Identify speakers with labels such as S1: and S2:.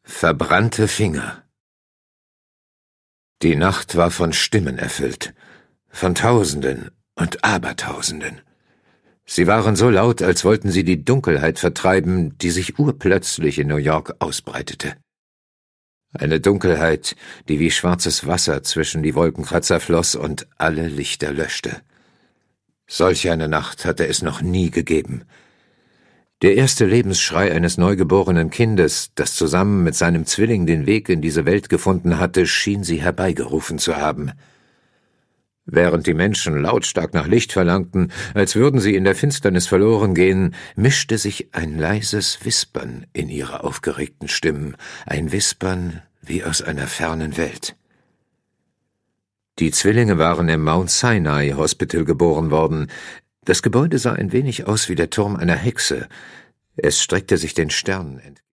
S1: Verbrannte Finger. Die Nacht war von Stimmen erfüllt, von Tausenden und Abertausenden. Sie waren so laut, als wollten sie die Dunkelheit vertreiben, die sich urplötzlich in New York ausbreitete. Eine Dunkelheit, die wie schwarzes Wasser zwischen die Wolkenkratzer floss und alle Lichter löschte. Solch eine Nacht hatte es noch nie gegeben. Der erste Lebensschrei eines neugeborenen Kindes, das zusammen mit seinem Zwilling den Weg in diese Welt gefunden hatte, schien sie herbeigerufen zu haben. Während die Menschen lautstark nach Licht verlangten, als würden sie in der Finsternis verloren gehen, mischte sich ein leises Wispern in ihre aufgeregten Stimmen, ein Wispern wie aus einer fernen Welt. Die Zwillinge waren im Mount Sinai Hospital geboren worden. Das Gebäude sah ein wenig aus wie der Turm einer Hexe. Es streckte sich den Sternen entgegen.